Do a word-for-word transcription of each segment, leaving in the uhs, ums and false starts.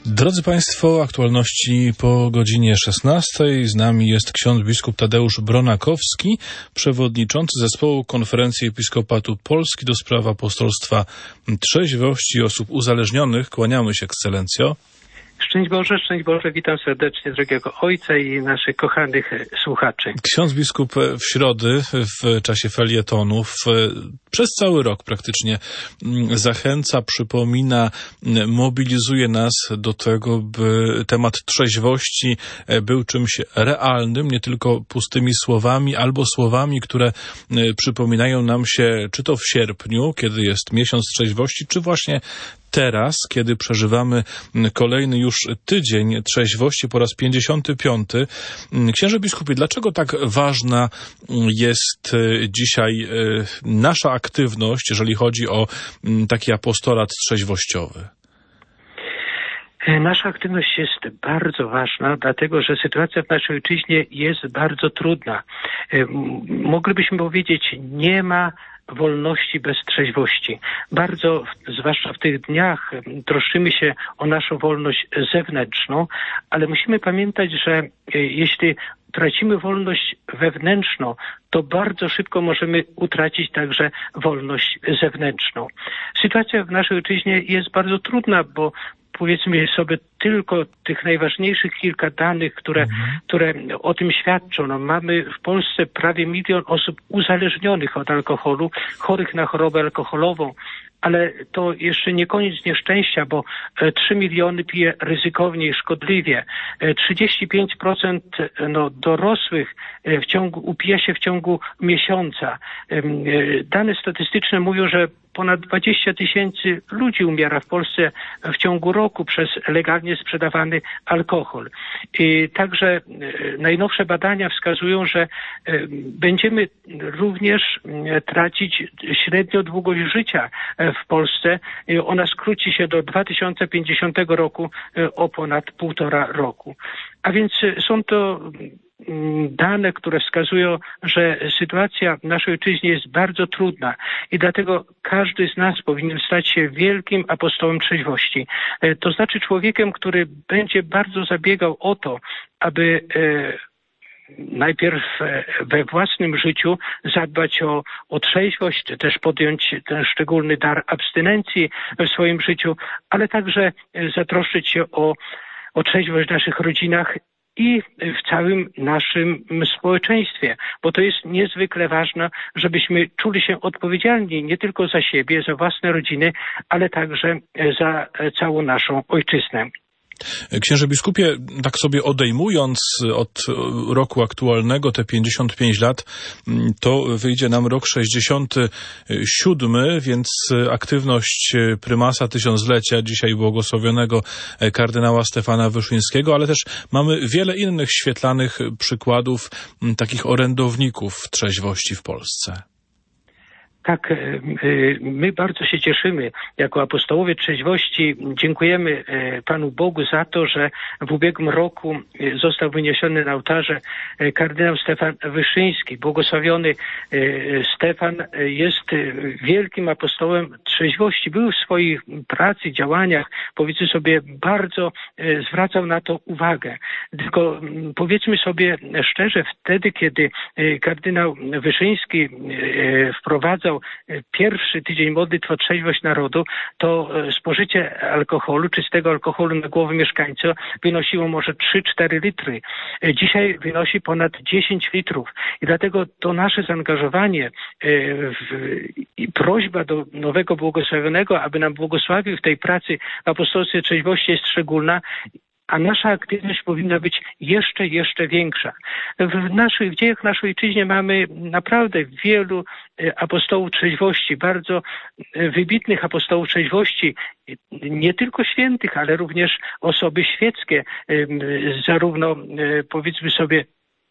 Drodzy Państwo, aktualności po godzinie szesnastej. Z nami jest ksiądz biskup Tadeusz Bronakowski, przewodniczący zespołu Konferencji Episkopatu Polski do spraw apostolstwa trzeźwości osób uzależnionych. Kłaniamy się, ekscelencjo. Szczęść Boże, szczęść Boże, witam serdecznie drogiego Ojca i naszych kochanych słuchaczy. Ksiądz biskup w środę, w czasie felietonów, przez cały rok praktycznie zachęca, przypomina, mobilizuje nas do tego, by temat trzeźwości był czymś realnym, nie tylko pustymi słowami, albo słowami, które przypominają nam się czy to w sierpniu, kiedy jest miesiąc trzeźwości, czy właśnie teraz, kiedy przeżywamy kolejny już tydzień trzeźwości po raz pięćdziesiąty piąty. Księże biskupie, dlaczego tak ważna jest dzisiaj nasza aktywność, jeżeli chodzi o taki apostolat trzeźwościowy? Nasza aktywność jest bardzo ważna, dlatego że sytuacja w naszej ojczyźnie jest bardzo trudna. Moglibyśmy powiedzieć, nie ma wolności bez trzeźwości. Bardzo, zwłaszcza w tych dniach, troszczymy się o naszą wolność zewnętrzną, ale musimy pamiętać, że jeśli tracimy wolność wewnętrzną, to bardzo szybko możemy utracić także wolność zewnętrzną. Sytuacja w naszej ojczyźnie jest bardzo trudna, bo powiedzmy sobie tylko tych najważniejszych kilka danych, które, mhm. które o tym świadczą. No, mamy w Polsce prawie milion osób uzależnionych od alkoholu, chorych na chorobę alkoholową, ale to jeszcze nie koniec nieszczęścia, bo trzy miliony pije ryzykownie i szkodliwie. trzydzieści pięć procent no, dorosłych w ciągu, upija się w ciągu miesiąca. Dane statystyczne mówią, że ponad dwadzieścia tysięcy ludzi umiera w Polsce w ciągu roku przez legalnie sprzedawany alkohol. I także najnowsze badania wskazują, że będziemy również tracić średnio długość życia w Polsce. Ona skróci się do dwa tysiące pięćdziesiątego roku o ponad półtora roku. A więc są to dane, które wskazują, że sytuacja w naszej ojczyźnie jest bardzo trudna i dlatego każdy z nas powinien stać się wielkim apostołem trzeźwości. To znaczy człowiekiem, który będzie bardzo zabiegał o to, aby najpierw we własnym życiu zadbać o, o trzeźwość, czy też podjąć ten szczególny dar abstynencji w swoim życiu, ale także zatroszczyć się o, o trzeźwość w naszych rodzinach i w całym naszym społeczeństwie, bo to jest niezwykle ważne, żebyśmy czuli się odpowiedzialni nie tylko za siebie, za własne rodziny, ale także za całą naszą ojczyznę. Księże biskupie, tak sobie odejmując od roku aktualnego te pięćdziesiąt pięć lat, to wyjdzie nam rok sześćdziesiąty siódmy, więc aktywność prymasa tysiąclecia, dzisiaj błogosławionego kardynała Stefana Wyszyńskiego, ale też mamy wiele innych świetlanych przykładów takich orędowników trzeźwości w Polsce. Tak, my bardzo się cieszymy jako apostołowie trzeźwości. Dziękujemy Panu Bogu za to, że w ubiegłym roku został wyniesiony na ołtarze kardynał Stefan Wyszyński. Błogosławiony Stefan jest wielkim apostołem trzeźwości. Był w swojej pracy, działaniach, powiedzmy sobie, bardzo zwracał na to uwagę. Tylko powiedzmy sobie szczerze, wtedy, kiedy kardynał Wyszyński wprowadzał pierwszy tydzień modlitw o trzeźwość narodu, to spożycie alkoholu, czystego alkoholu na głowę mieszkańca wynosiło może trzy cztery litry. Dzisiaj wynosi ponad dziesięć litrów. I dlatego to nasze zaangażowanie w, i prośba do nowego błogosławionego, aby nam błogosławił w tej pracy w apostolstwie trzeźwości jest szczególna. A nasza aktywność powinna być jeszcze, jeszcze większa. W naszych w dziejach naszej ojczyźnie mamy naprawdę wielu apostołów trzeźwości, bardzo wybitnych apostołów trzeźwości, nie tylko świętych, ale również osoby świeckie, zarówno powiedzmy sobie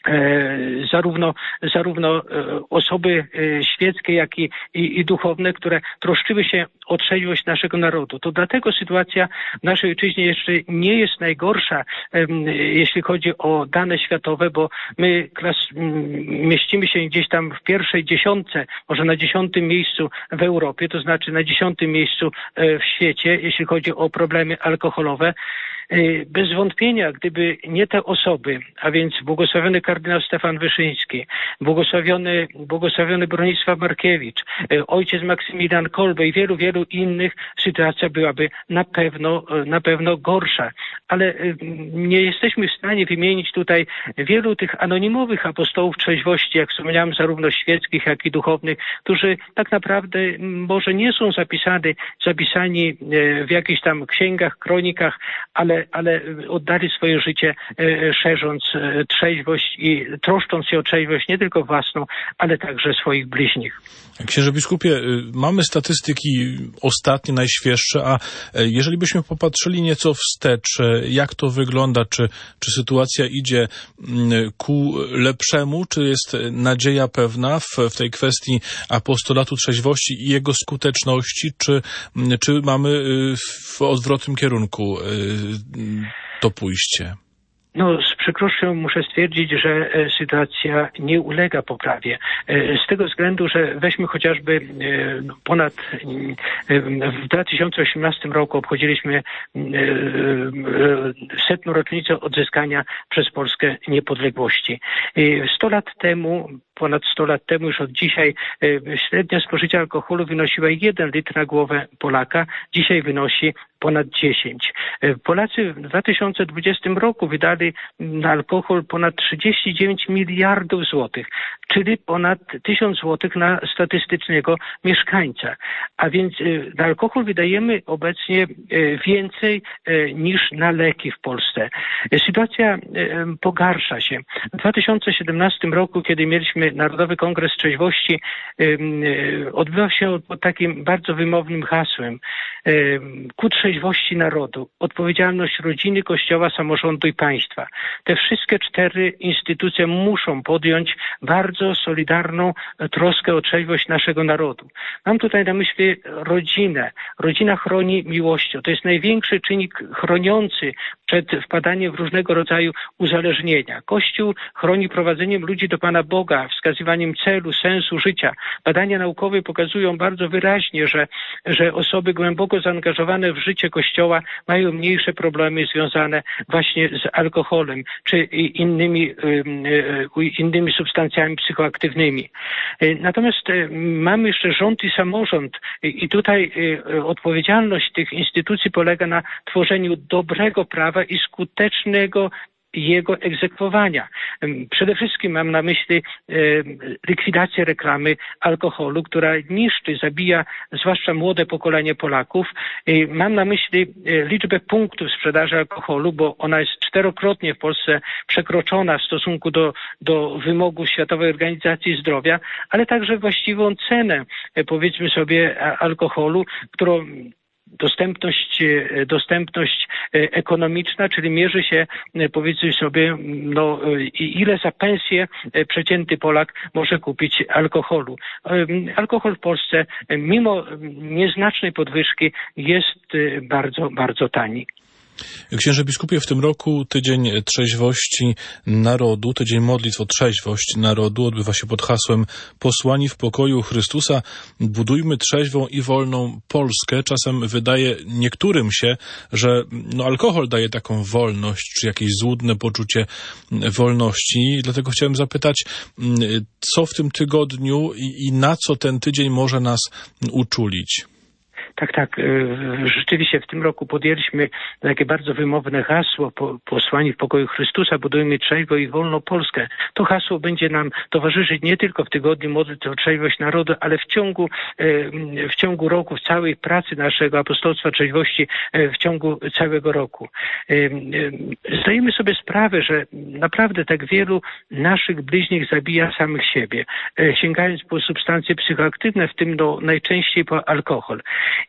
zarówno, zarówno osoby świeckie, jak i, i, i duchowne, które troszczyły się o trzeźwość naszego narodu. To dlatego sytuacja w naszej ojczyźnie jeszcze nie jest najgorsza, jeśli chodzi o dane światowe, bo my klas, mieścimy się gdzieś tam w pierwszej dziesiątce, może na dziesiątym miejscu w Europie, to znaczy na dziesiątym miejscu w świecie, jeśli chodzi o problemy alkoholowe. Bez wątpienia, gdyby nie te osoby, a więc błogosławiony kardynał Stefan Wyszyński, błogosławiony, błogosławiony Bronisław Markiewicz, ojciec Maksymilian Kolbe i wielu, wielu innych, sytuacja byłaby na pewno, na pewno gorsza. Ale nie jesteśmy w stanie wymienić tutaj wielu tych anonimowych apostołów trzeźwości, jak wspomniałem, zarówno świeckich, jak i duchownych, którzy tak naprawdę może nie są zapisani, zapisani w jakichś tam księgach, kronikach, ale ale oddali swoje życie, szerząc trzeźwość i troszcząc się o trzeźwość nie tylko własną, ale także swoich bliźnich. Księże biskupie, mamy statystyki ostatnie, najświeższe, a jeżeli byśmy popatrzyli nieco wstecz, jak to wygląda, czy, czy sytuacja idzie ku lepszemu, czy jest nadzieja pewna w, w tej kwestii apostolatu trzeźwości i jego skuteczności, czy, czy mamy w odwrotnym kierunku to pójście? No, z przykrością muszę stwierdzić, że sytuacja nie ulega poprawie. Z tego względu, że weźmy chociażby ponad w dwa tysiące osiemnastym roku obchodziliśmy setną rocznicę odzyskania przez Polskę niepodległości. Sto lat temu Ponad sto lat temu, już od dzisiaj, średnia spożycia alkoholu wynosiła jeden litr na głowę Polaka. Dzisiaj wynosi ponad dziesięć. Polacy w dwa tysiące dwudziestym roku wydali na alkohol ponad trzydzieści dziewięć miliardów złotych, czyli ponad tysiąc złotych na statystycznego mieszkańca. A więc na alkohol wydajemy obecnie więcej niż na leki w Polsce. Sytuacja pogarsza się. W dwa tysiące siedemnastym roku, kiedy mieliśmy Narodowy Kongres Trzeźwości, odbywał się pod takim bardzo wymownym hasłem ku trzeźwości narodu, odpowiedzialność rodziny, Kościoła, samorządu i państwa. Te wszystkie cztery instytucje muszą podjąć bardzo solidarną troskę o trzeźwość naszego narodu. Mam tutaj na myśli rodzinę. Rodzina chroni miłością. To jest największy czynnik chroniący przed wpadaniem w różnego rodzaju uzależnienia. Kościół chroni prowadzeniem ludzi do Pana Boga, wskazywaniem celu, sensu życia. Badania naukowe pokazują bardzo wyraźnie, że, że osoby głęboko zaangażowane w życie Kościoła mają mniejsze problemy związane właśnie z alkoholem czy innymi, innymi substancjami psychoaktywnymi. Natomiast mamy jeszcze rząd i samorząd i tutaj odpowiedzialność tych instytucji polega na tworzeniu dobrego prawa i skutecznego jego egzekwowania. Przede wszystkim mam na myśli e, likwidację reklamy alkoholu, która niszczy, zabija zwłaszcza młode pokolenie Polaków. E, mam na myśli e, liczbę punktów sprzedaży alkoholu, bo ona jest czterokrotnie w Polsce przekroczona w stosunku do, do wymogów Światowej Organizacji Zdrowia, ale także właściwą cenę, e, powiedzmy sobie, alkoholu, którą Dostępność, dostępność ekonomiczna, czyli mierzy się, powiedzmy sobie, no, ile za pensję przeciętny Polak może kupić alkoholu. Alkohol w Polsce, mimo nieznacznej podwyżki, jest bardzo, bardzo tani. Księże biskupie, w tym roku Tydzień Trzeźwości Narodu, Tydzień Modlitw o Trzeźwość Narodu odbywa się pod hasłem Posłani w pokoju Chrystusa, budujmy trzeźwą i wolną Polskę. Czasem wydaje niektórym się, że no, alkohol daje taką wolność, czy jakieś złudne poczucie wolności. Dlatego chciałem zapytać, co w tym tygodniu i, i na co ten tydzień może nas uczulić? Tak, tak. Rzeczywiście w tym roku podjęliśmy takie bardzo wymowne hasło Posłani w pokoju Chrystusa, budujmy trzeźwą i wolną Polskę. To hasło będzie nam towarzyszyć nie tylko w tygodniu modlitw o trzeźwość narodu, ale w ciągu, w ciągu roku, w całej pracy naszego apostolstwa trzeźwości, w ciągu całego roku. Zdajemy sobie sprawę, że naprawdę tak wielu naszych bliźnich zabija samych siebie, sięgając po substancje psychoaktywne, w tym no, najczęściej po alkohol.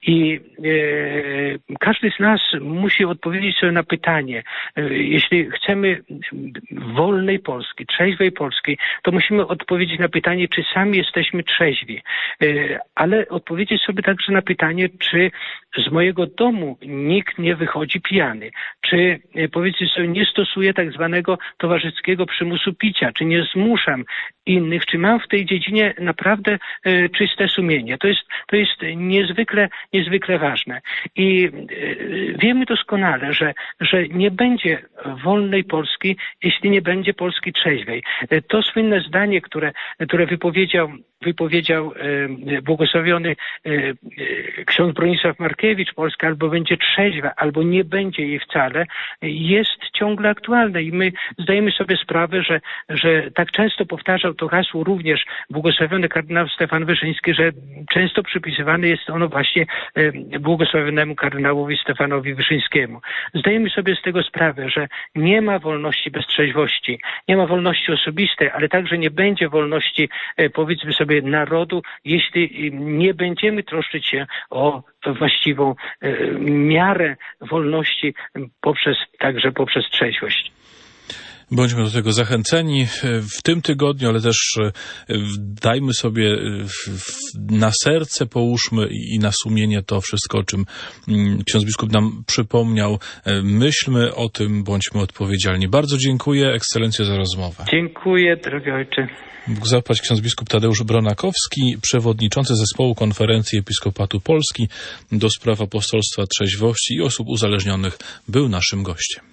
I e, każdy z nas musi odpowiedzieć sobie na pytanie, e, jeśli chcemy wolnej Polski, trzeźwej Polski, to musimy odpowiedzieć na pytanie, czy sami jesteśmy trzeźwi, e, ale odpowiedzieć sobie także na pytanie, czy z mojego domu nikt nie wychodzi pijany, czy e, powiedzieć sobie, nie stosuję tak zwanego towarzyskiego przymusu picia, czy nie zmuszam innych, czy mam w tej dziedzinie naprawdę e, czyste sumienie. To jest, to jest niezwykle, niezwykle ważne. I e, wiemy doskonale, że, że nie będzie wolnej Polski, jeśli nie będzie Polski trzeźwej. E, to słynne zdanie, które, które wypowiedział wypowiedział e, błogosławiony e, e, ksiądz Bronisław Markiewicz, Polska albo będzie trzeźwa, albo nie będzie jej wcale, jest ciągle aktualne i my zdajemy sobie sprawę, że, że tak często powtarzał to hasło również błogosławiony kardynał Stefan Wyszyński, że często przypisywane jest ono właśnie e, błogosławionemu kardynałowi Stefanowi Wyszyńskiemu. Zdajemy sobie z tego sprawę, że nie ma wolności bez trzeźwości, nie ma wolności osobistej, ale także nie będzie wolności, e, powiedzmy sobie, narodu, jeśli nie będziemy troszczyć się o właściwą e, miarę wolności poprzez, także poprzez trzeźwość. Bądźmy do tego zachęceni w tym tygodniu, ale też dajmy sobie na serce, połóżmy i na sumienie to wszystko, o czym ksiądz biskup nam przypomniał. Myślmy o tym, bądźmy odpowiedzialni. Bardzo dziękuję, ekscelencjo, za rozmowę. Dziękuję, drogi ojcze. Bóg zapłać, ksiądz biskup Tadeusz Bronakowski, przewodniczący zespołu Konferencji Episkopatu Polski do spraw apostolstwa trzeźwości i osób uzależnionych, był naszym gościem.